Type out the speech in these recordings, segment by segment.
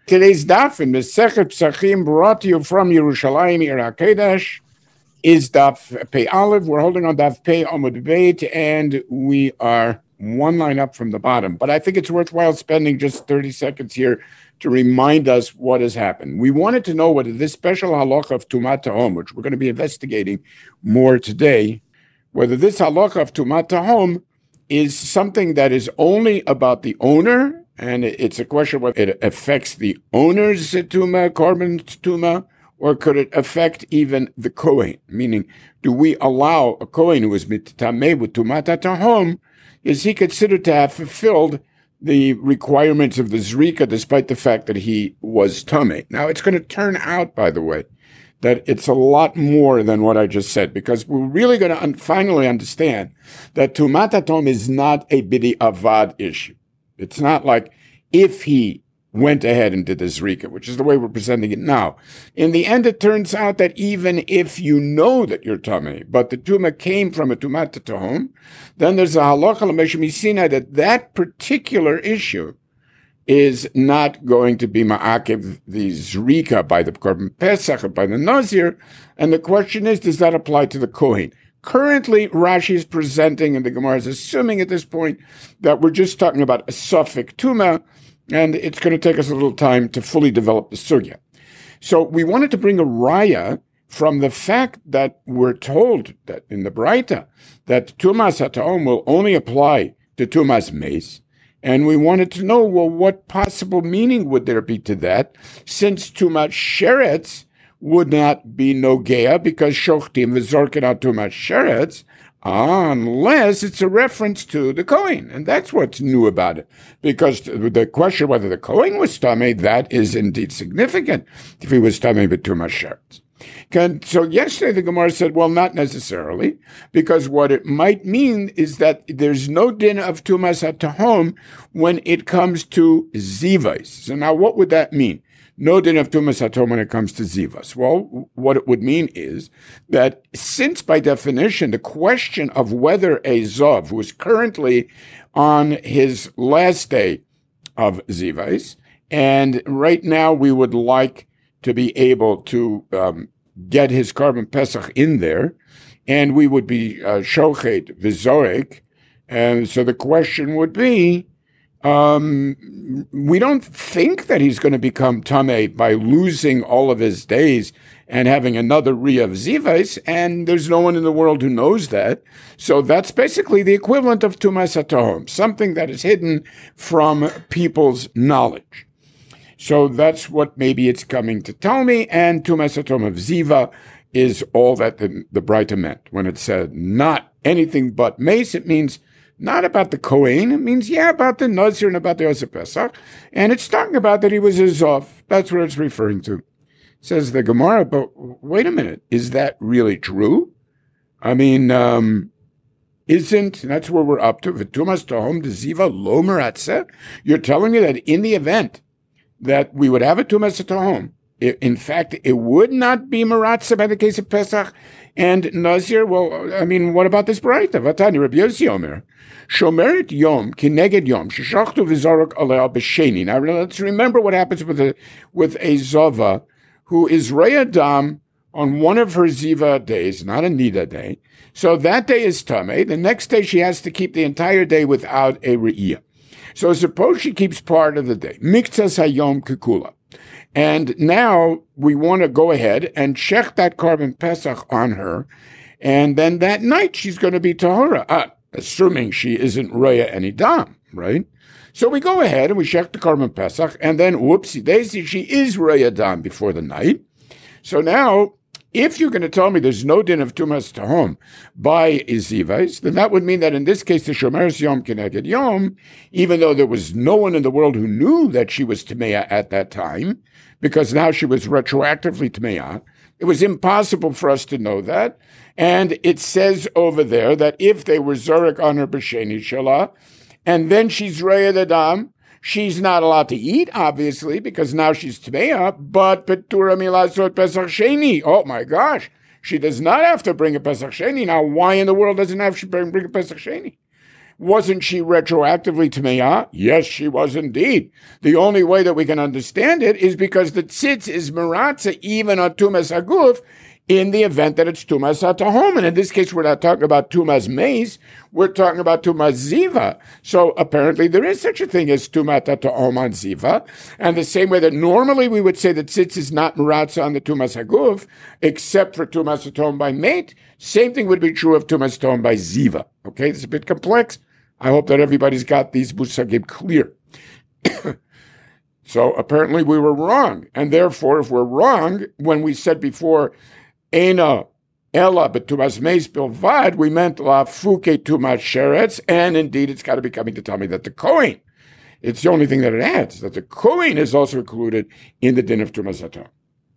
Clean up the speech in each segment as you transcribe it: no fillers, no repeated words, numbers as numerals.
Today's daf in Mesechet Psachim, brought to you from Yerushalayim, Ir HaKodesh, is daf Pei Aleph. We're holding on daf Pei Amud Beit, and we are one line up from the bottom. But I think it's worthwhile spending just 30 seconds here to remind us what has happened. We wanted to know whether this special halacha of Tumat Tahom, which we're going to be investigating more today, whether this halacha of Tumat Tahom is something that is only about the owner, and it's a question whether it affects the owner's tuma, korban tuma, or could it affect even the kohen? Meaning, do we allow a kohen who is mitameh with tumat tahom, is he considered to have fulfilled the requirements of the zrika, despite the fact that he was tameh? Now, it's going to turn out, by the way, that it's a lot more than what I just said, because we're really going to finally understand that tumat tahom is not a bidi avad issue. It's not like if he went ahead and did the zrika, which is the way we're presenting it now. In the end, it turns out that even if you know that you're tameh, but the tuma came from a tumat tahom, then there's a halacha l'meshem misina that particular issue is not going to be ma'akev the zrika by the korban pesach or by the nazir. And the question is, does that apply to the kohen? Currently, Rashi is presenting, and the Gemara is assuming at this point, that we're just talking about a suffix tuma, and it's going to take us a little time to fully develop the sugya. So we wanted to bring a raya from the fact that we're told that in the Braita that tumas hataom will only apply to tumas meis, and we wanted to know, well, what possible meaning would there be to that, since tumas sheretz would not be nogea because shochtim v'zorken al tumat sheretz, unless it's a reference to the Kohen. And that's what's new about it. Because the question whether the Kohen was tameh, that is indeed significant if he was tameh with tumat sheretz. So yesterday the Gemara said, well, not necessarily, because what it might mean is that there's no din of tumas hatahom when it comes to zivais. So now what would that mean? No din of tumas hatom when it comes to zivas. Well, what it would mean is that since by definition the question of whether a zov who is currently on his last day of zivas, and right now we would like to be able to get his korban pesach in there, and we would be shochet v'zorek, and so the question would be, we don't think that he's going to become tameh by losing all of his days and having another Riyah of Zivais, and there's no one in the world who knows that. So that's basically the equivalent of Tumas HaTahom, something that is hidden from people's knowledge. So that's what maybe it's coming to tell me, and Tumas HaTahom of Ziva is all that the Braita meant. When it said not anything but mace, it means not about the Kohen, it means, about the Nazir and about the Osir Pesach. And it's talking about that he was a Zov. That's what it's referring to. Says the Gemara, but wait a minute, is that really true? I mean, that's where we're up to. V'tumas tahom deziva lo meratzeh. You're telling me that in the event that we would have a tumas tahom, in fact, it would not be meratzeh by the case of Pesach and Nazir. Well, I mean, what about this Braita? Vatani Rabbi Yossi Omer, Shomeret Yom Kineged Yom Sheshachtu v'Zorok Alei B'Sheni. Now, let's remember what happens with a Zova who is Reyadam on one of her Ziva days, not a Nida day. So that day is Tameh. The next day she has to keep the entire day without a Re'iyah. So suppose she keeps part of the day. Miktzas Hayom Kikula. And now we want to go ahead and check that korban pesach on her. And then that night she's going to be tahora, assuming she isn't roya any dam, right? So we go ahead and we check the korban pesach, and then whoopsie daisy, she is roya dam before the night. So now, if you're going to tell me there's no din of tumas tahom by izivais, then that would mean that in this case the shomeres yom keneged yom, even though there was no one in the world who knew that she was tameya at that time, because now she was retroactively tameya, it was impossible for us to know that. And it says over there that if they were zorek on her b'sheni shalah, and then she's reya adam, she's not allowed to eat, obviously, because now she's tameya, but petura milazot pesach sheni. Oh my gosh, she does not have to bring a pesach sheni. Now, why in the world doesn't have to bring a pesach sheni? Wasn't she retroactively Tameya? Yes, she was indeed. The only way that we can understand it is because the tzitz is Maratza even on Tumas Aguf in the event that it's Tumas HaTahom. And in this case, we're not talking about Tumas Meis, we're talking about Tumas Ziva. So apparently there is such a thing as Tumas HaTahom on Ziva. And the same way that normally we would say that tzitz is not Maratza on the Tumas Aguf, except for Tumas HaTahom by mate, same thing would be true of Tumas HaTahom by Ziva. Okay, it's a bit complex. I hope that everybody's got these musagim clear. So apparently we were wrong. And therefore, if we're wrong, when we said before, Ena Ella betumas meis bilvad, we meant la fuke tumas sheretz, and indeed it's got to be coming to tell me that the Kohen, it's the only thing that it adds, that the Kohen is also included in the din of tumas hatom.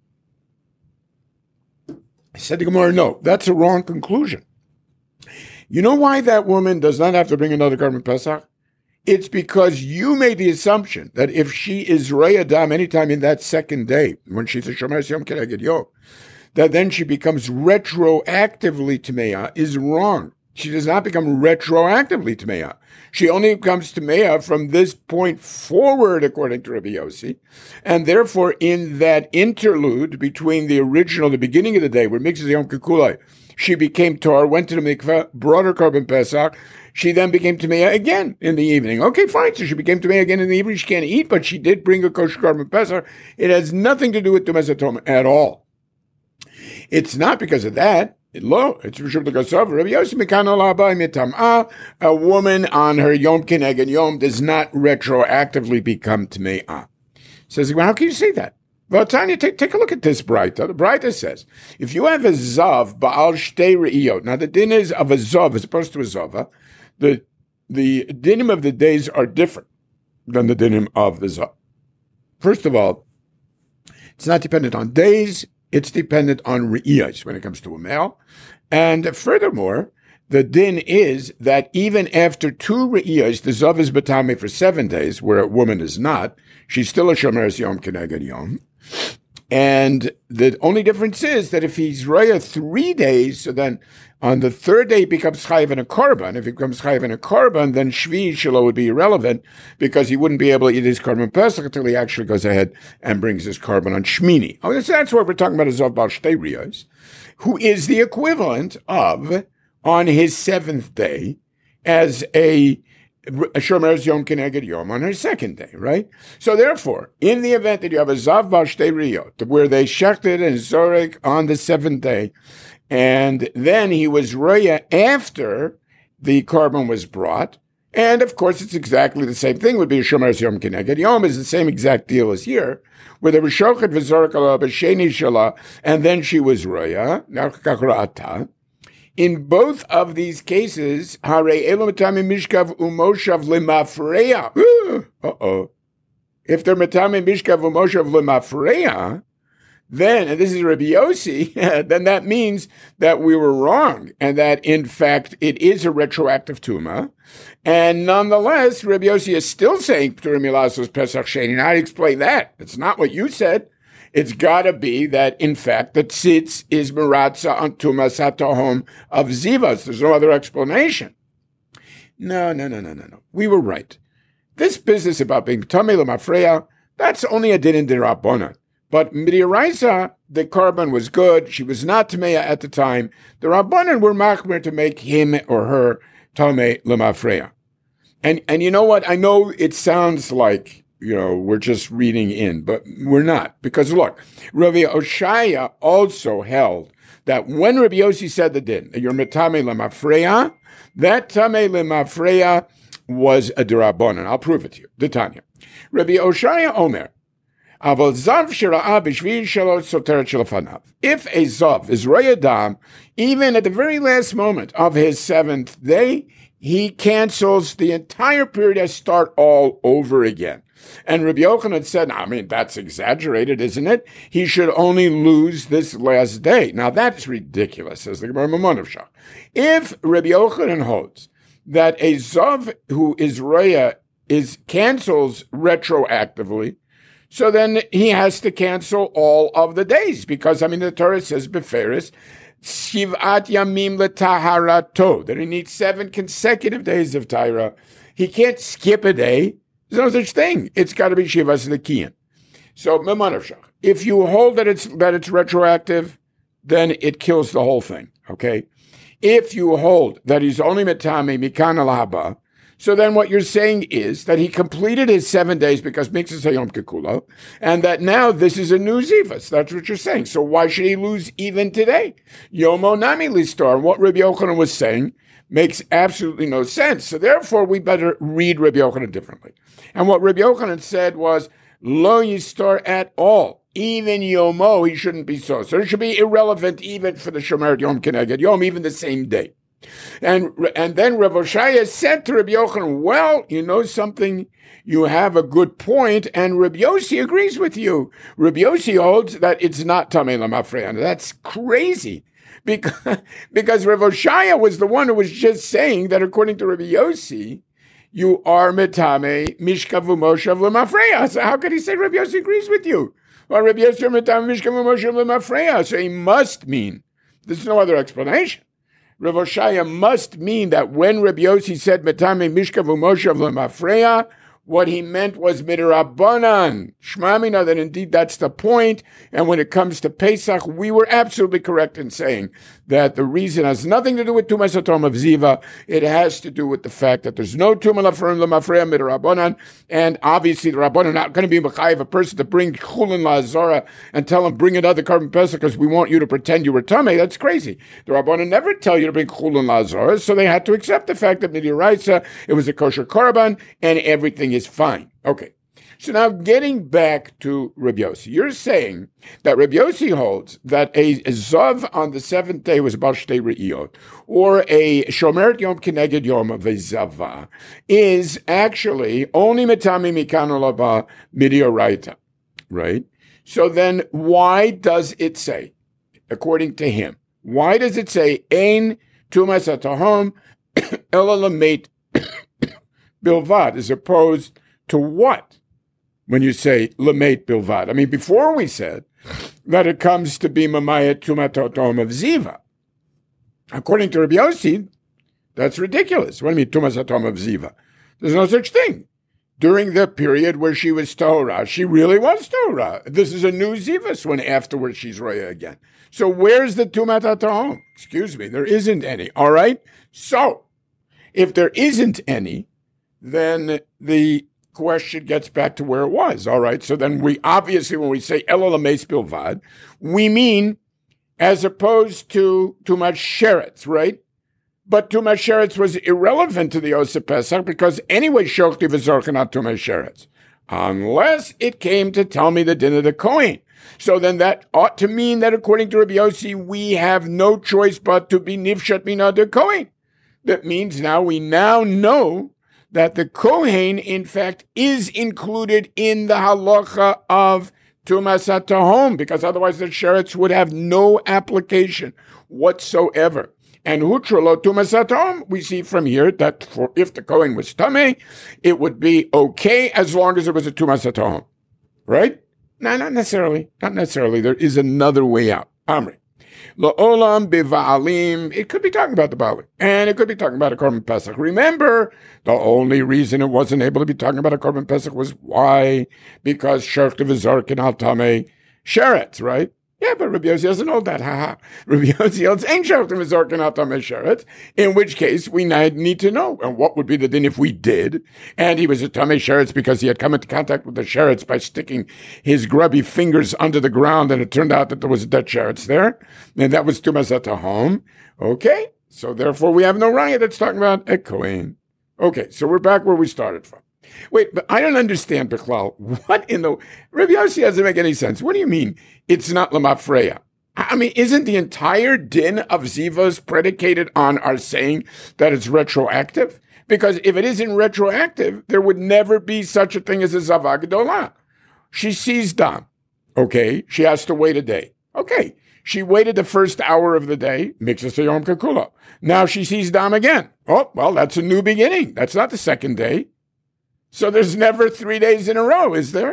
I said to Gemara, no, that's a wrong conclusion. You know why that woman does not have to bring another carbon Pesach? It's because you made the assumption that if she is Rei Adam anytime in that second day, when she's a Shomer Yom Keneged Yom, that then she becomes retroactively Tameya is wrong. She does not become retroactively Tameya. She only becomes Tameya from this point forward, according to Rabbi Yossi. And therefore, in that interlude between the beginning of the day, where mixes Yom Kikulai, she became Tor, went to the mikveh, brought her carbon Pesach. She then became Tameya again in the evening. Okay, fine. So she became Tameya again in the evening. She can't eat, but she did bring a kosher carbon Pesach. It has nothing to do with Tumas HaTahom at all. It's not because of that. It's Rishub L'Kasov. Rabbi Yossi Mikano L'Abai Mitam'ah. A woman on her Yom Keneged Yom does not retroactively become Tameya. Says, well, how can you say that? Well, Tanya, take a look at this Braita. The Braita says, if you have a Zav, Ba'al Shtei Re'iyot. Now, the din is of a Zav as opposed to a Zava. The dinim of the days are different than the dinim of the Zav. First of all, it's not dependent on days. It's dependent on re'iyos when it comes to a male. And furthermore, the din is that even after 2 re'iyos, the zav is batame for 7 days, where a woman is not. She's still a shomeres yom keneged yom. And the only difference is that if he's raya 3 days, so then on the 3rd day he becomes chayiv in a korban. If he becomes chayiv in a korban, then shvi shelo would be irrelevant because he wouldn't be able to eat his korban pesach until he actually goes ahead and brings his korban on shmini. Oh, so that's what we're talking about, a zav bal shtei riyos, who is the equivalent of on his 7th day as a Shomer's Yom Keneged Yom on her 2nd day, right? So therefore, in the event that you have a Zav Bal Shtei Riyot, where they shechted and zorek on the 7th day, and then he was Roya after the korban was brought, and of course it's exactly the same thing, would be a Shomer's Yom Keneged Yom, is the same exact deal as here, where they were shochet v'zorek ala b'sheni shala, and then she was Roya, now in both of these cases, Hare Elomatami Mishkav Umoshav Limafreya. If they're Matami Mishkav Umoshav Limafreya, then, and this is Rabbi Yossi, then that means that we were wrong, and that in fact it is a retroactive tuma. And nonetheless, Rabbi Yossi is still saying P'turim Milasos Pesach Sheni. Now I explain that. It's not what you said. It's got to be that, in fact, the tzitz is meratza on tumas hatahom of zivas. There's no other explanation. No. We were right. This business about being tamei l'mafreya, that's only a din in derabbanan. But midiraisa, the korban was good. She was not tameya at the time. The rabbanan were machmer to make him or her tamei l'mafreya. And you know what? I know it sounds like, we're just reading in, but we're not. Because look, Rabbi Oshaya also held that when Rabbi Yossi said the din, you're metame lemafreya, that tame lemafreya was a derabanan. I'll prove it to you. The Tanya. Rabbi Oshaya Omer, aval zav shira'a b'shvi shalot soteret shelafanav. If a zav is royadam, even at the very last moment of his 7th day, he cancels the entire period and start all over again. And Rabbi Yochanan said, that's exaggerated, isn't it? He should only lose this last day. Now, that's ridiculous, says the Gemara Mamonavshah. If Rabbi Yochanan holds that a Zav who is Reya cancels retroactively, so then he has to cancel all of the days, because, the Torah says, Beferis, Shivat Yamim Letaharato, that he needs 7 consecutive days of Tahara. He can't skip a day. There's no such thing. It's got to be Shivas Nekiyin. So, if you hold that it's retroactive, then it kills the whole thing. Okay. If you hold that he's only metame mikan al haba, so then what you're saying is that he completed his 7 days because Mikzas Hayom Kekulo, and that now this is a new Zivas. That's what you're saying. So why should he lose even today? Yomo Nami Listar. What Rabbi Yochanan was saying makes absolutely no sense. So therefore, we better read Rabbi Yochanan differently. And what Rabbi Yochanan said was, Lo Yistar at all. Even Yomo, he shouldn't be so. So it should be irrelevant even for the Shomeret Yom Keneged Yom, even the same day. And then Rav Oshaya said to Rabbi Yochanan, well, you know something, you have a good point, and Rabbi Yossi agrees with you. Rabbi Yossi holds that it's not Tamei Lamafreya. That's crazy, because Rav Oshaya was the one who was just saying that according to Rabbi Yossi, you are metame mishkav u'moshav lemafreya. So how could he say Rabbi Yossi agrees with you? Well, Rabbi Yossi metame mishkav u'moshav lemafreya. So he must mean, there's no other explanation. Rav Oshaya must mean that when Rabbi Yossi said metame mishkav u'moshav lemafreya, what he meant was midrabanan. Shmamina, that indeed that's the point. And when it comes to Pesach, we were absolutely correct in saying that the reason has nothing to do with Tumas Hatom of Ziva. It has to do with the fact that there's no Tumah Lamafreya midrabanan. And obviously the Rabbanan are not going to be Mechayiv a person to bring Chulin LaZara and tell him bring another Korban Pesach because we want you to pretend you were Tameh. That's crazy. The Rabbanan never tell you to bring Chulin LaZara, so they had to accept the fact that Midiaraisa, it was a kosher Korban and everything is fine. Okay. So now getting back to Rabbi Yossi, you're saying that Rabbi Yossi holds that a Zav on the 7th day was Bal Shtei Re'iyot, or a Shomeret Yom Keneged Yom of a Zava, is actually only Metami Mikan Olaba Midioraita, right? So then why does it say, according to him, why does it say, Ein Tumas HaTahom Ela Lamet Bilvad, as opposed to what? When you say Lamet Bilvad. I mean, before we said that it comes to be Mamayat Tumatotom of Ziva. According to Rabbi Yossi, that's ridiculous. What do you mean Tumas Hatom of Ziva? There's no such thing. During the period where she was Torah, she really was Torah. This is a new Zivas when afterwards she's Roya again. So where's the Tumat HaTahom? Excuse me, there isn't any. All right? So, if there isn't any, then the question gets back to where it was. All right. So then we obviously, when we say Elul Ames Bilvad, we mean as opposed to Tumas Sheretz, right? But Tumas Sheretz was irrelevant to the Oseh Pesach because anyway, Shokti v'Zorcha not Tumas Sheretz, unless it came to tell me the din of the Kohen. So then that ought to mean that according to Rabbi Yossi, we have no choice but to be Nifshat Mina de Kohen. That means now we know that the Kohen, in fact, is included in the halacha of Tumas HaTahom, because otherwise the Sheretz would have no application whatsoever. And Hutralo Tumas HaTahom, we see from here that if the Kohen was Tameh, it would be okay as long as it was a Tumas HaTahom. Right? No, not necessarily. Not necessarily. There is another way out. Amri. La'olam biva'alim. It could be talking about the Baalim, and it could be talking about a Korban Pesach. Remember, the only reason it wasn't able to be talking about a Korban Pesach was why? Because Shorta v'Zorkin al Tamei Sheretz, right? Yeah, but Rabbi Yossi doesn't hold that. Rabbi Yossi holds ain't Shorta v'Zorkin al Tamei Sheretz, in which case we need to know. And what would be the din if we did? And he was a Tamei Sheretz because he had come into contact with the Sheretz by sticking his grubby fingers under the ground, and it turned out that there was a dead Sheretz there. And that was Tumas HaTahom. Okay, so therefore we have no raya that's talking about a Kohen. Okay, so we're back where we started from. Wait, but I don't understand, Bechlal. What in the... Rabbi Yossi doesn't make any sense. What do you mean it's not Lamafreya? I mean, isn't the entire din of Zivos predicated on our saying that it's retroactive? Because if it isn't retroactive, there would never be such a thing as a Zavah Gedolah. She sees Dam. Okay, she has to wait a day. Okay, she waited the first hour of the day, Mikzas Yom Kekulo. Now she sees Dam again. Oh, well, that's a new beginning. That's not the second day. So there's never 3 days in a row, is there?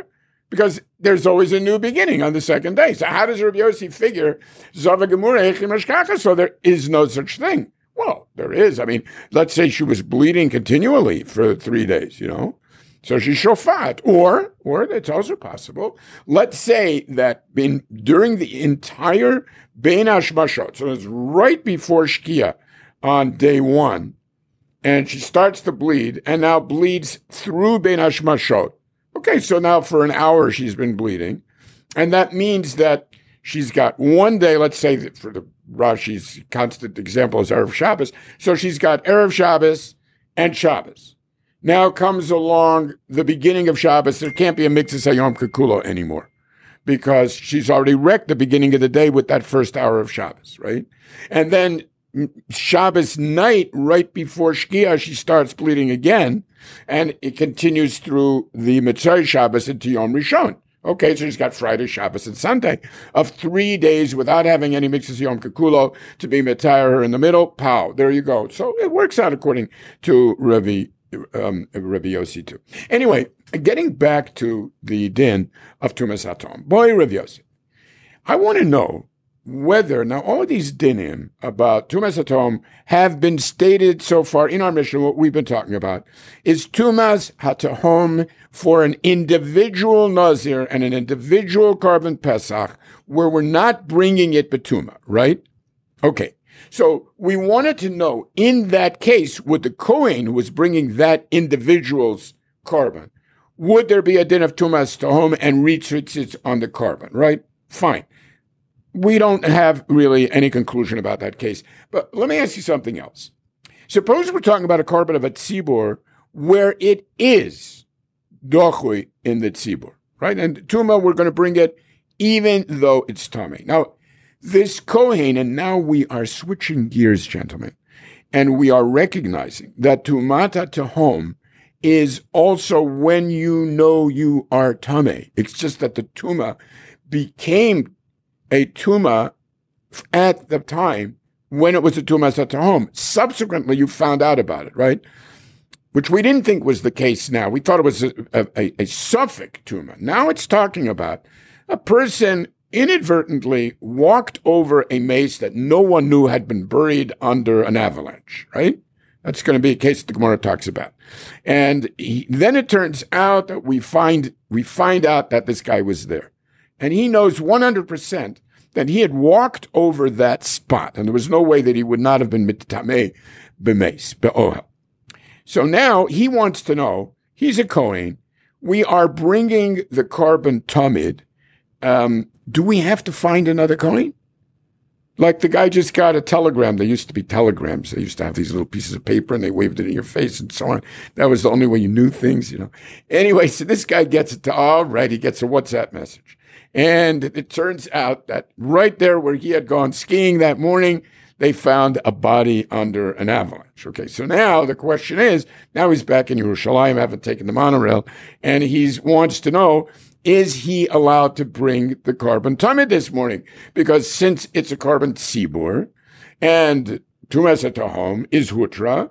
because there's always a new beginning on the second day. So how does Rabbi Yossi figure Zava Gemura Echim Ashkacha? So there is no such thing. Well, there is. I mean, let's say she was bleeding continually for 3 days, So she's shofat. Or it's also possible. Let's say that during the entire Bein Hashmashot, so it's right before Shkia on day 1, and she starts to bleed and now bleeds through Bein Hashmashot. Okay, so now for an hour she's been bleeding. And that means that she's got 1 day, let's say that for the Rashi's constant example is Erev Shabbos. So she's got Erev Shabbos and Shabbos. Now comes along the beginning of Shabbos. There can't be a Mixus Hayom Kekulo anymore because she's already wrecked the beginning of the day with that first hour of Shabbos, right? And then Shabbos night, right before Shkia, she starts bleeding again, and it continues through the Mitzvah Shabbos into Yom Rishon. Okay, so she's got Friday, Shabbos, and Sunday of 3 days without having any mixes Yom Kekulo to be Metayr in the middle. Pow, there you go. So it works out according to Rabbi Yossi too. Anyway, getting back to the din of Tumas Hatom. Boy, Rabbi Yossi, I want to know whether, now all of these dinim about Tumas Hatom have been stated so far in our mission. What we've been talking about is Tumas Hatahom for an individual Nazir and an individual Korban Pesach, where we're not bringing it Betuma, right? Okay. So we wanted to know, in that case, would the Kohen who was bringing that individual's Korban, would there be a din of Tumas Tahom and Ritzritzitz on the Korban, right? Fine. We don't have really any conclusion about that case. But let me ask you something else. Suppose we're talking about a Korban of a Tzibur where it is Dochui in the Tzibur, right? And Tuma, we're going to bring it even though it's Tameh. Now, this Kohen, and now we are switching gears, gentlemen, and we are recognizing that Tumata Tahom is also when you know you are Tameh. It's just that the Tuma became a Tuma at the time when it was a Tuma Satahom. Subsequently, you found out about it, right? Which we didn't think was the case now. We thought it was a Suffolk Tuma. Now it's talking about a person inadvertently walked over a mace that no one knew had been buried under an avalanche, right? That's going to be a case that the Gemara talks about. And then it turns out that we find out that this guy was there. And he knows 100% that he had walked over that spot, and there was no way that he would not have been mittameh b'meis, be'ohel. So now he wants to know, he's a Kohen, we are bringing the Korban Tamid. Do we have to find another Kohen? Like the guy just got a telegram. There used to be telegrams. They used to have these little pieces of paper and they waved it in your face and so on. That was the only way you knew things, Anyway, so this guy gets it he gets a WhatsApp message. And it turns out that right there where he had gone skiing that morning, they found a body under an avalanche. Okay, so now the question is, now he's back in Yerushalayim, haven't taken the monorail, and he wants to know, is he allowed to bring the Korban Tamid this morning? Because since it's a Korban Tzibur, and Tumas Tahom is Hutra,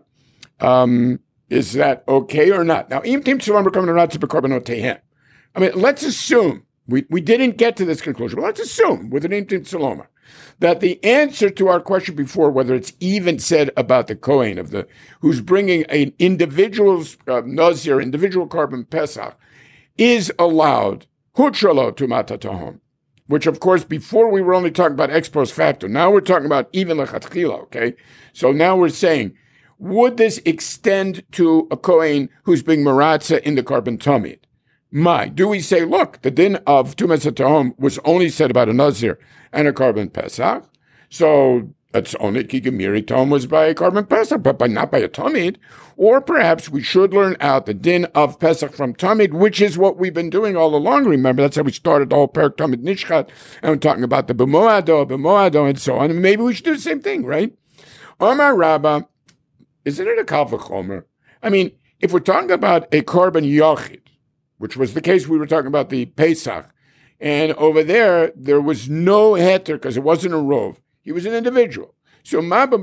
is that okay or not? Now, Im Tim Tzulam Rekom Naratz B'Korbanot Tehem. I mean, let's assume, we didn't get to this conclusion, but let's assume with an Im Tim Tzuloma that the answer to our question before, whether it's even said about the Kohen who's bringing an individual's Nazir, individual Korban Pesach, is allowed Hutralo Tumata Tahom, which of course before we were only talking about ex post facto. Now we're talking about even lechatchila, okay? So now we're saying, would this extend to a Kohen who's being maratza in the Korban Tamid? Do we say, look, the din of Tumas Tahom was only said about a Nazir and a Korban Pesach, so it's only Kigamiri Tom was by a Korban Pesach, but not by a Tamid. Or perhaps we should learn out the din of Pesach from Tamid, which is what we've been doing all along. Remember, that's how we started the whole Perek Tamid Nishchat, and we're talking about the B'moado, and so on. And maybe we should do the same thing, right? Omar Rabbah, isn't it a Kal V'chomer? I mean, if we're talking about a Korban Yochid, which was the case we were talking about the Pesach, and over there was no heter because it wasn't a rov. He was an individual. So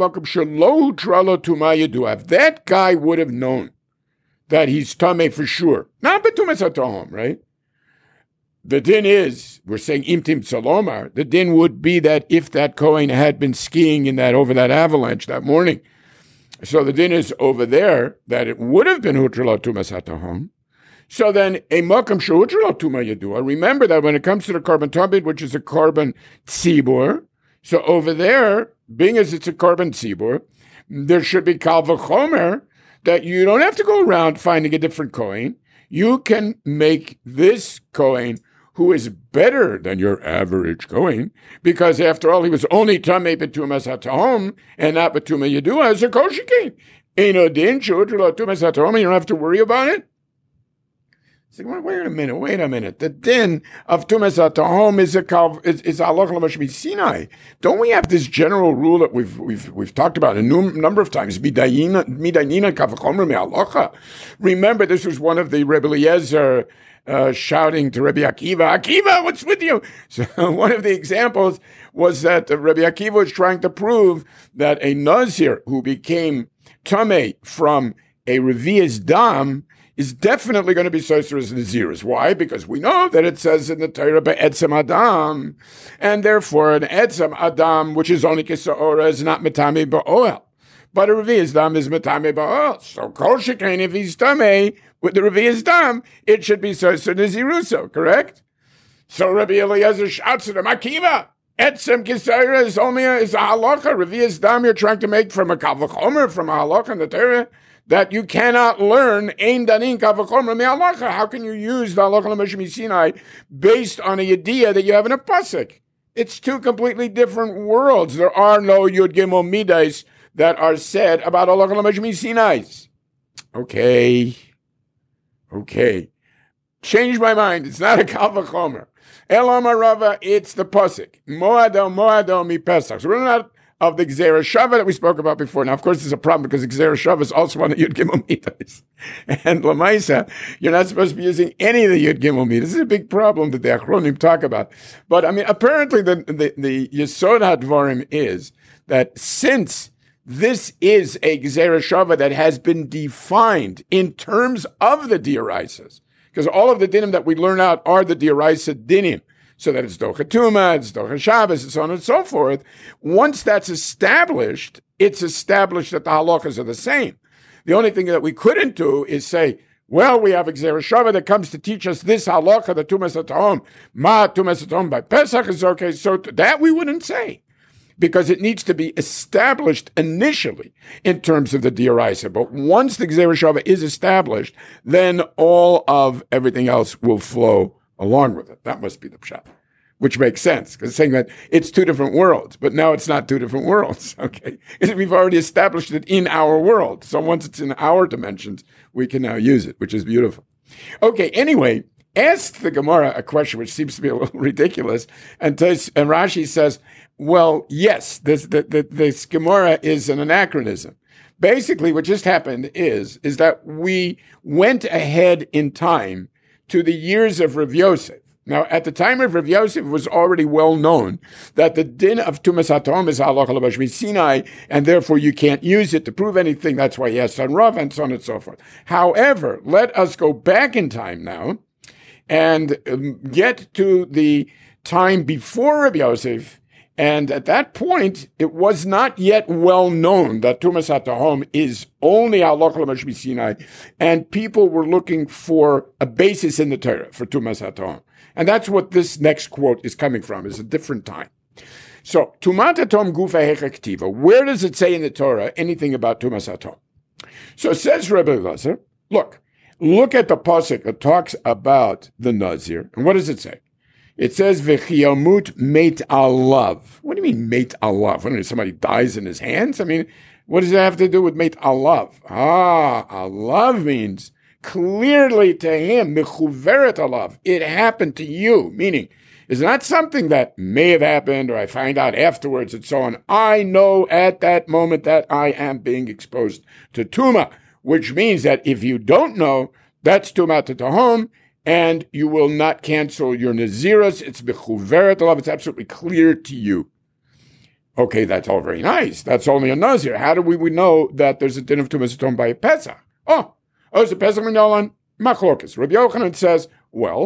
if that guy would have known that he's tameh for sure, not betumas hatahom, right? the din is, we're saying imtim salomar, the din would be that if that Kohen had been skiing over that avalanche that morning, so the din is over there that it would have been hutrala tumas hatahom. So then a makam shehutrala tuma yadua. Remember that when it comes to the korban tamid, which is a korban tzibur, so over there, being as it's a korban tzibur, there should be kal v'chomer that you don't have to go around finding a different Kohen. You can make this Kohen who is better than your average Kohen, because after all, he was only tamei b'tumas hatahom and not b'tuma yadua as a koshikin. Eino din shehutrala tumas hatahom, you don't have to worry about it. So, wait a minute. The din of tumas hatahom is halach l'mashmi Sinai. Don't we have this general rule that we've talked about a number of times? Midayina kavachomer me'halacha. Remember, this was one of the Rebbe Eliezer shouting to Rebbe Akiva, what's with you? So one of the examples was that Rebbe Akiva was trying to prove that a Nazir who became tamei from a Revi'as dam is definitely going to be sorcerers and naziris. Why? Because we know that it says in the Torah be'etzem adam, and therefore an etzem adam, which is only kisa'ora, is not metame ba'oel. But a Revi'as dam is metame ba'oel. So kol shekain, if he's tamei with the Revi'as dam, it should be sorcerer naziruso, correct? So Rabbi Eliezer shouts at him, Akiva, etzem kisa'ora is only a halacha. Revi'as dam you're trying to make from a kal v'chomer, from a halacha in the Torah, that you cannot learn ein danin kavachomer me'alacha. How can you use the halacha l'mashmi Sinai based on a yediyah that you have in a pasuk? It's two completely different worlds. There are no yud gimel midas that are said about halacha l'mashmi Sinai. Okay. Change my mind. It's not a kavachomer. Elam Rava, it's the pasuk. Moado mi Pesach. So we're not of the Gzera Shava that we spoke about before. Now, of course, there's a problem because Gzera Shava is also one of the Yud Gimel Midas. And Lamaisa, you're not supposed to be using any of the Yud Gimel Midas. This is a big problem that the Achronim talk about. But, I mean, apparently the Yesod HaDvarim is that since this is a Gzera Shava that has been defined in terms of the Diaraisas, because all of the dinim that we learn out are the Diaraisa dinim, so that it's Docha Tuma, it's Docha Shabbos, and so on and so forth. Once that's established, it's established that the halachas are the same. The only thing that we couldn't do is say, well, we have a Gzera Shava that comes to teach us this halacha, the Tumas HaTahom, Tumas HaTahom by Pesach is okay, so that we wouldn't say, because it needs to be established initially in terms of the Diaraisa. But once the Gzera Shava is established, then all of everything else will flow along with it. That must be the pshat, which makes sense, because it's saying that it's two different worlds, but now it's not two different worlds, okay? We've already established it in our world. So once it's in our dimensions, we can now use it, which is beautiful. Okay, anyway, ask the Gemara a question which seems to be a little ridiculous, and Rashi says, well, yes, this Gemara is an anachronism. Basically, what just happened is that we went ahead in time to the years of Rav Yosef. Now, at the time of Rav Yosef, it was already well known that the din of Tumas HaTahom is halacha l'mashmi Sinai, and therefore you can't use it to prove anything. That's why he has son Rav, and so on and so forth. However, let us go back in time now and get to the time before Rav Yosef. And at that point, it was not yet well known that Tumas HaTahom is only halacha l'mashmi Sinai, and people were looking for a basis in the Torah for Tumas HaTahom. And that's what this next quote is coming from, is a different time. So, Tumas HaTahom gufa hechaktiva. Where does it say in the Torah anything about Tumas HaTahom? So says Rebbe Elazar, look at the pasuk that talks about the Nazir. And what does it say? It says, V'chiyamut meit alav. What do you mean, meit alav? When somebody dies in his hands? I mean, what does that have to do with meit alav? Alav means clearly to him, mechuveret alav. It happened to you, meaning it's not something that may have happened or I find out afterwards and so on. I know at that moment that I am being exposed to Tuma, which means that if you don't know, that's Tumat HaTahom, and you will not cancel your Naziros. It's Bechuveret Alav. It's absolutely clear to you. Okay, that's all very nice. That's only a Nazir. How do we know that there's a din of Tumas HaTahom by a Pesach? Oh, it's a Pesach Minolan Machlokes. Rabbi Yochanan says, well,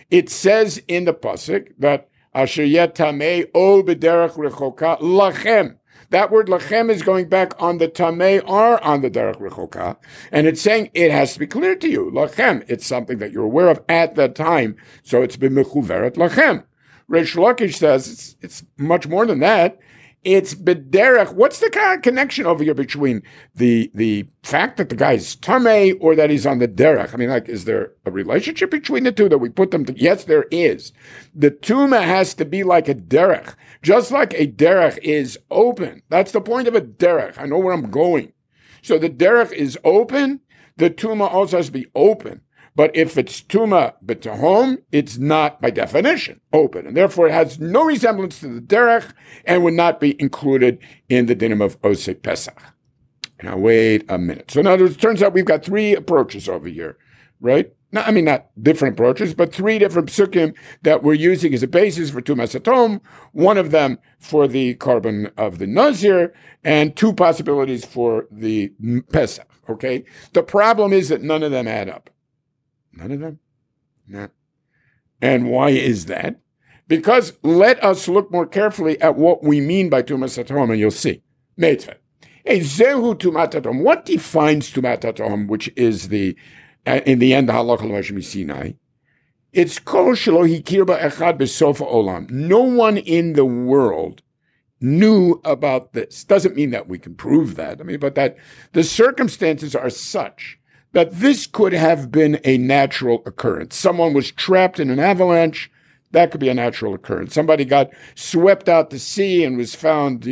It says in the pasuk that asher yet tamei o b'derech rechoka lachem. That word lachem is going back on the tamei or on the derech rechoka, and it's saying it has to be clear to you. Lachem, it's something that you're aware of at that time, so it's been mechuveret lachem. Reish Lakish says it's much more than that. It's bederech. What's the connection over here between the fact that the guy is tamei or that he's on the derech? I mean, like, is there a relationship between the two that we put them to? Yes, there is. The tuma has to be like a derech, just like a derech is open. That's the point of a derech. I know where I'm going. So the derech is open. The tuma also has to be open. But if it's tuma b'tahom, it's not by definition open, and therefore it has no resemblance to the derech and would not be included in the dinim of Osei Pesach. Now wait a minute. So now it turns out we've got three approaches over here, right? No, I mean, not different approaches, but three different psukim that we're using as a basis for tumas hatom. One of them for the carbon of the nazir, and two possibilities for the Pesach. Okay. The problem is that none of them add up. None of them? No. And why is that? Because let us look more carefully at what we mean by tumas hatom, and you'll see. Meitve. Hey, zehu tumat hatom. What defines tumat hatom, which is in the end, the halakha l'Moshe Sinai? It's kol shelo hikir ba'echad b'sofa olam. No one in the world knew about this. Doesn't mean that we can prove that. I mean, but that the circumstances are such that this could have been a natural occurrence. Someone was trapped in an avalanche. That could be a natural occurrence. Somebody got swept out to sea and was found,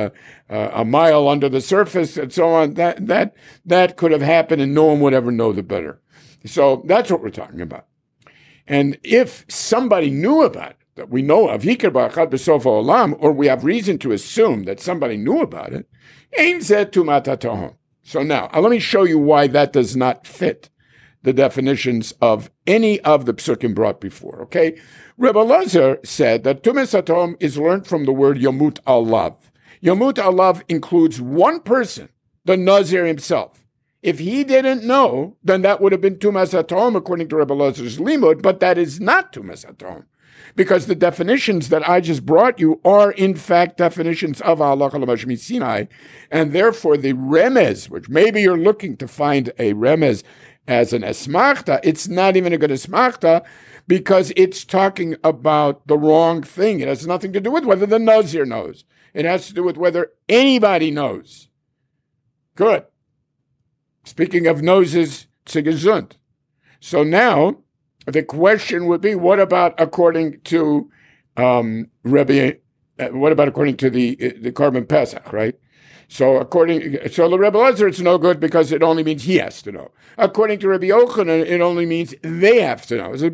a mile under the surface and so on. That could have happened, and no one would ever know the better. So that's what we're talking about. And if somebody knew about it, that we know of, hikir ba'achad b'sofa olam, or we have reason to assume that somebody knew about it, ein zeh tumat hatom. So now, let me show you why that does not fit the definitions of any of the psukim brought before, okay? Rebbe Elazar said that tumas hatom is learned from the word yomut alav. Yomut alav includes one person, the nazir himself. If he didn't know, then that would have been tumas hatom according to Rebbe Elazar's limud, but that is not tumas hatom, because the definitions that I just brought you are, in fact, definitions of halakha l'Moshe Sinai, and therefore the remez, which maybe you're looking to find a remez as an esmachta, it's not even a good esmachta because it's talking about the wrong thing. It has nothing to do with whether the nazir knows. It has to do with whether anybody knows. Good. Speaking of noses, tzigazund. So now, the question would be, what about according to Rebbe? What about according to the carbon Pesach, right? So the Rebbe Elazar, it's no good because it only means he has to know. According to Rabbi Yochanan, it only means they have to know. So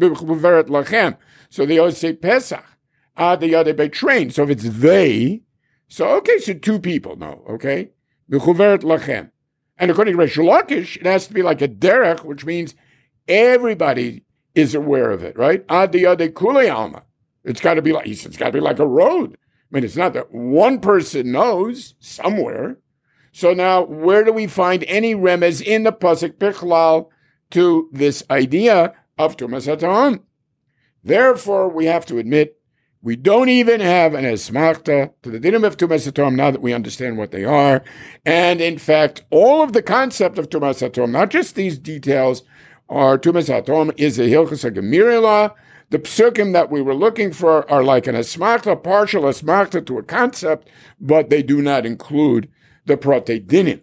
they always say Pesach, ad yadei betrain. So if it's they, so two people know. Okay, b'chuveret lachem. And according to Reish Lakish, it has to be like a derech, which means everybody is aware of it, right? Ad yadei kulei alma. It's got to be like, he said, it's got to be like a road. I mean, it's not that one person knows somewhere. So now, where do we find any remez in the pasuk bichlal to this idea of tumas hatom? Therefore, we have to admit we don't even have an esmachta to the dinim of tumas hatom now that we understand what they are. And in fact, all of the concept of tumas hatom, not just these details, are tumas hatom is a hilchos hagemirila. The psukim that we were looking for are like an esmachta, partial esmachta to a concept, but they do not include the protei dinim.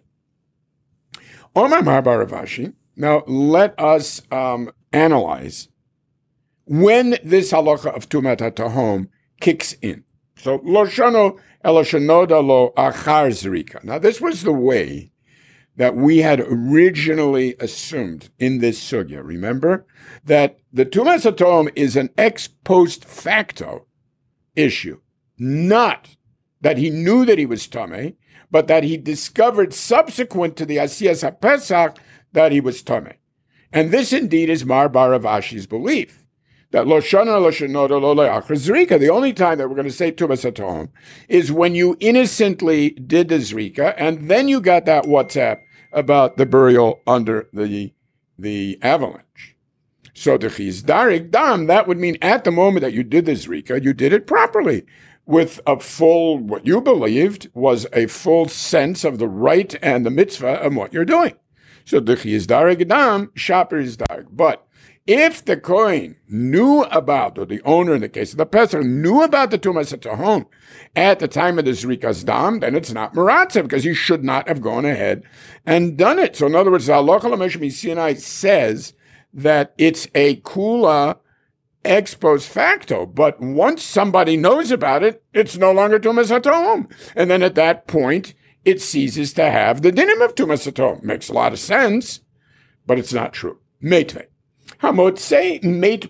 Omar Mar bar Rav Ashi. Now let us analyze when this halacha of tumat hatahom kicks in. So lo shano elo shanoda lo achar zrika. Now this was the way that we had originally assumed in this sugya. Remember that the tumas hatom is an ex post facto issue, not that he knew that he was tamei, but that he discovered subsequent to the Asiyas HaPesach that he was tamei. And this indeed is Mar bar Rav Ashi's belief, that lo shana lo shanoda lo le'achar zrika, the only time that we're going to say tumas hatom is when you innocently did the zrika, and then you got that WhatsApp about the burial under the avalanche. So the chizdarik dam, that would mean at the moment that you did the zrika, you did it properly with a full, what you believed was a full sense of the right and the mitzvah of what you're doing. So the chizdarik dam, shaper is dark. But if the Kohen knew about, or the owner in the case of the Pesach, knew about the Tumas HaTahom at the time of the Zrikas Dam, then it's not Meratzev, because he should not have gone ahead and done it. So in other words, the Halacha L'Moshe Sinai says that it's a Kula ex post facto, but once somebody knows about it, it's no longer Tumas HaTahom. And then at that point, it ceases to have the dinim of Tumas HaTahom. Makes a lot of sense, but it's not true. Meitvei. Let's say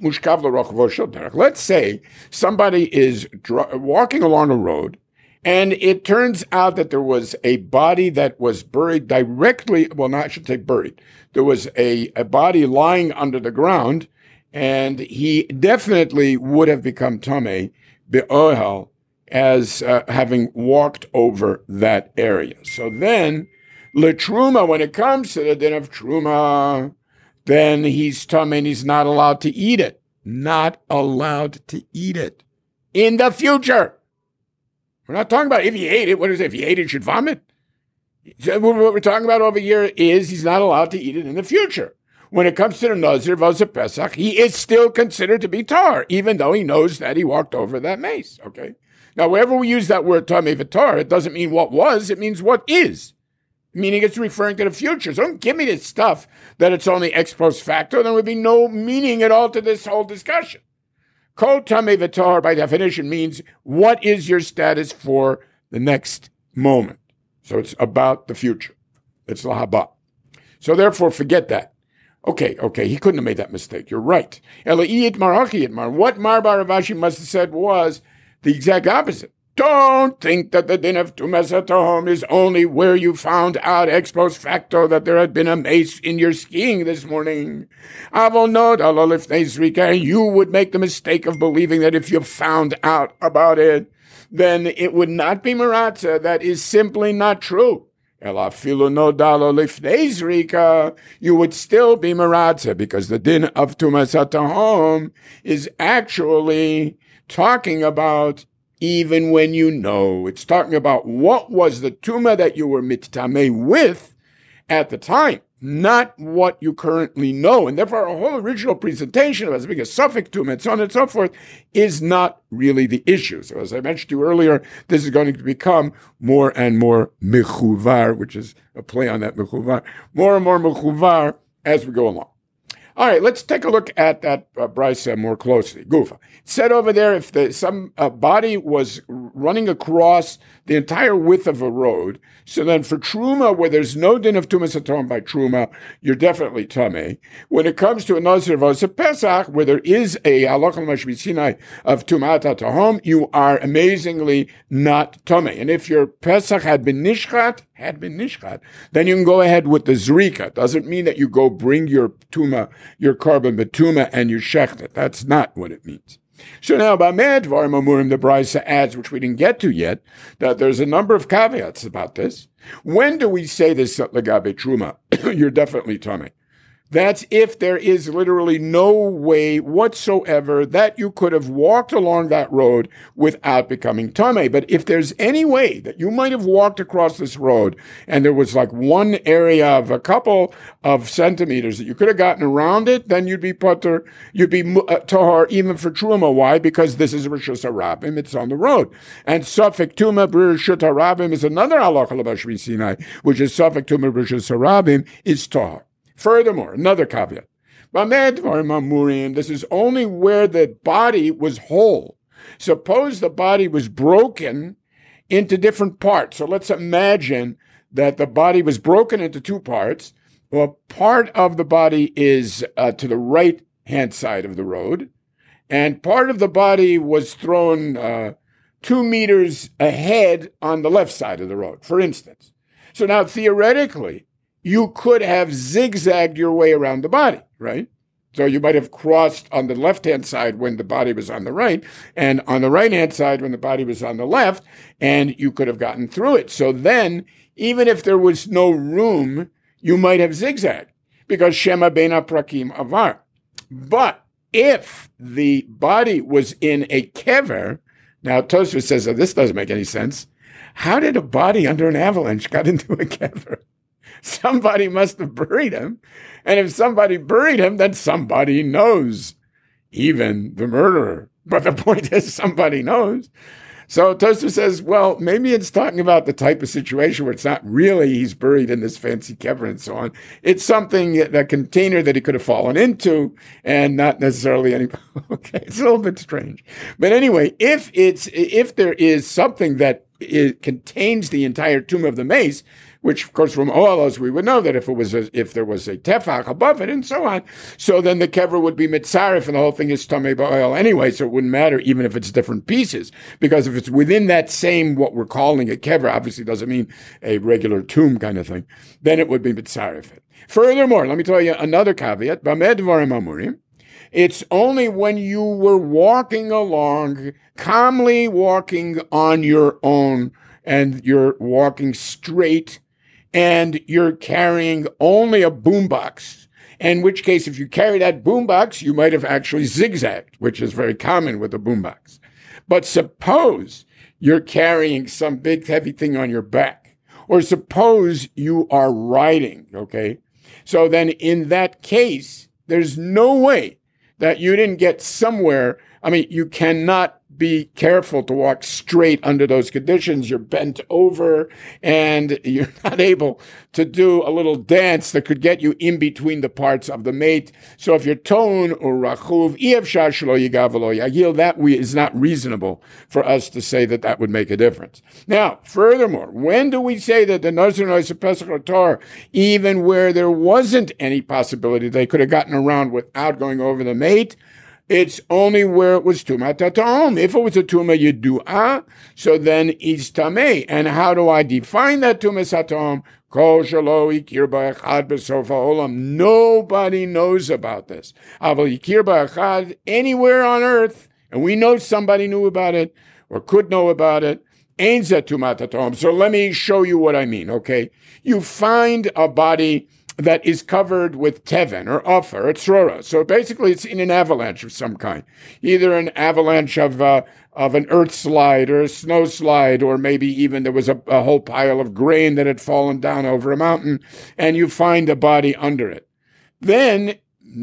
somebody is walking along a road, and it turns out that there was a body that was buried directly, well, not, I should say buried. There was a body lying under the ground, and he definitely would have become Tameh be'ohel as having walked over that area. So then, letruma, when it comes to the din of truma, then he's tamei and he's not allowed to eat it. Not allowed to eat it. In the future. We're not talking about if he ate it. What is it? If he ate it, he should vomit. What we're talking about over here is he's not allowed to eat it in the future. When it comes to the Nazir V'Ozer Pesach, he is still considered to be tar, even though he knows that he walked over that mace. Okay. Now, wherever we use that word tamei v'tar, it doesn't mean what was, it means what is. Meaning it's referring to the future. So don't give me this stuff that it's only ex post facto. There would be no meaning at all to this whole discussion. Kol tamei v'tar, by definition, means what is your status for the next moment. So it's about the future. It's lahaba. So therefore, forget that. Okay, he couldn't have made that mistake. You're right. What Mar Bar Rav Ashi must have said was the exact opposite. Don't think that the din of Tumas HaTahom is only where you found out ex post facto that there had been a mace in your skiing this morning. Avonod alolifnei zrika, and you would make the mistake of believing that if you found out about it, then it would not be Meratza. That is simply not true. Elafilu nodalo lifnei zrika, you would still be Meratza, because the din of Tumas HaTahom is actually talking about even when you know. It's talking about what was the tumah that you were mittameh with at the time, not what you currently know. And therefore, our whole original presentation of as big a suffix tumah and so on and so forth is not really the issue. So as I mentioned to you earlier, this is going to become more and more mechuvar, which is a play on that mechuvar, more and more mechuvar as we go along. All right, let's take a look at that brisa more closely. Gufa. It said over there, if some body was running across the entire width of a road, so then for truma, where there's no din of tumas hatom by truma, you're definitely tameh. When it comes to a nazir v'ozer Pesach, where there is a halacha l'Moshe Sinai of tumat hatahom, you are amazingly not tameh. And if your Pesach had been nishchat, then you can go ahead with the zrika. Doesn't mean that you go bring your tuma, your carbon betuma, and you shecht it. That's not what it means. So now, Bameh Dvarim Amurim, the brisa adds, which we didn't get to yet, that there's a number of caveats about this. When do we say this legabe truma? You're definitely tameh. That's if there is literally no way whatsoever that you could have walked along that road without becoming tameh. But if there's any way that you might have walked across this road and there was like one area of a couple of centimeters that you could have gotten around it, then you'd be putter, you'd be tahar even for truma. Why? Because this is Rishus HaRabim, it's on the road. And Safek Tuma B'Rishut HaRabim is another halacha l'Moshe Sinai, which is Safek Tuma B'Rishus HaRabim is tahar. Furthermore, another caveat. This is only where the body was whole. Suppose the body was broken into different parts. So let's imagine that the body was broken into two parts. Well, part of the body is to the right-hand side of the road, and part of the body was thrown 2 meters ahead on the left side of the road, for instance. So now, theoretically, you could have zigzagged your way around the body, right? So you might have crossed on the left-hand side when the body was on the right, and on the right-hand side when the body was on the left, and you could have gotten through it. So then, even if there was no room, you might have zigzagged, because Shema Beina Prakim Avar. But if the body was in a kever, now Tosfos says, oh, this doesn't make any sense. How did a body under an avalanche got into a kever? Somebody must have buried him. And if somebody buried him, then somebody knows, even the murderer. But the point is, somebody knows. So Tosfos says, well, maybe it's talking about the type of situation where it's not really he's buried in this fancy kever and so on. It's something, that container that he could have fallen into, and not necessarily any. Okay, it's a little bit strange. But anyway, if there is something that contains the entire tomb of the mace, which, of course, from Olos, we would know that if there was a tefach above it and so on, so then the kever would be mitzaref, and the whole thing is tamei ba'oil anyway, so it wouldn't matter even if it's different pieces, because if it's within that same, what we're calling a kever, obviously doesn't mean a regular tomb kind of thing, then it would be mitzaref. Furthermore, let me tell you another caveat, b'meh dvarim amurim, it's only when you were walking along, calmly walking on your own, and you're walking straight, and you're carrying only a boombox, in which case, if you carry that boombox, you might have actually zigzagged, which is very common with a boombox. But suppose you're carrying some big heavy thing on your back, or suppose you are riding, okay? So then in that case, there's no way that you didn't get somewhere. I mean, you cannot be careful to walk straight under those conditions. You're bent over and you're not able to do a little dance that could get you in between the parts of the mate. So if you're tone or rachuv, that is not reasonable for us to say that would make a difference. Now, furthermore, when do we say that the Nazir Nois of Pesach or Torah, even where there wasn't any possibility they could have gotten around without going over the mate? It's only where it was Tumat Tatom. If it was a Tuma Yedu'ah, so then it's Tameh. And how do I define that Tumas Tatom? Kol Shalo Yikir Ba'echad B'Sofa Olam. Nobody knows about this. Aval Yikir Ba'echad, anywhere on earth, and we know somebody knew about it, or could know about it, Ein Zeh Tumat Tatom. So let me show you what I mean, okay? You find a body that is covered with teven or ofer or tzrora. So basically it's in an avalanche of some kind, either an avalanche of an earth slide or a snow slide, or maybe even there was a whole pile of grain that had fallen down over a mountain, and you find a body under it. Then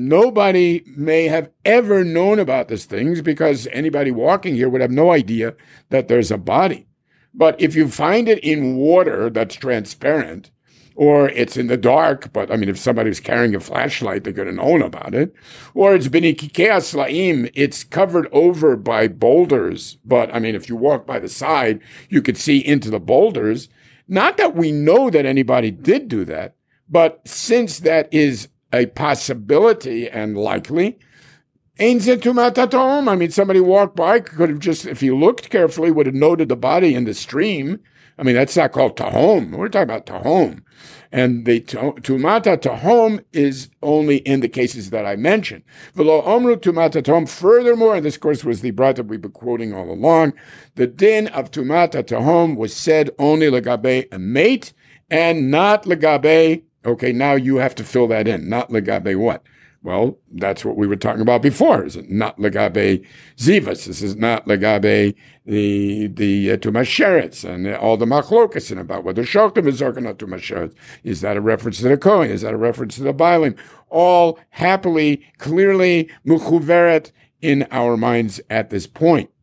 nobody may have ever known about these things, because anybody walking here would have no idea that there's a body. But if you find it in water that's transparent, or it's in the dark, but I mean, if somebody was carrying a flashlight, they could have known about it. Or it's b'nikikei slaim, it's covered over by boulders, but I mean, if you walk by the side, you could see into the boulders. Not that we know that anybody did do that, but since that is a possibility and likely, Ein Zeh Tumat Tatom. I mean, somebody walked by, could have just, if he looked carefully, would have noted the body in the stream. I mean, that's not called tahom. We're talking about tahom. And the tumata tahom is only in the cases that I mentioned. V'lo omru tumata tahom. Furthermore, and this, of course, was the brat that we've been quoting all along, the din of tumata tahom was said only legabe a mate and not legabe. Okay, now you have to fill that in. Not legabe what? Well, that's what we were talking about before. Is it not legabe zivas? This is not legabe the tumas sheretz and all the machlokas and about whether shoktim is or not tumas sheretz. Is that a reference to the Kohen? Is that a reference to the Bailim? All happily, clearly, muchuveret in our minds at this point.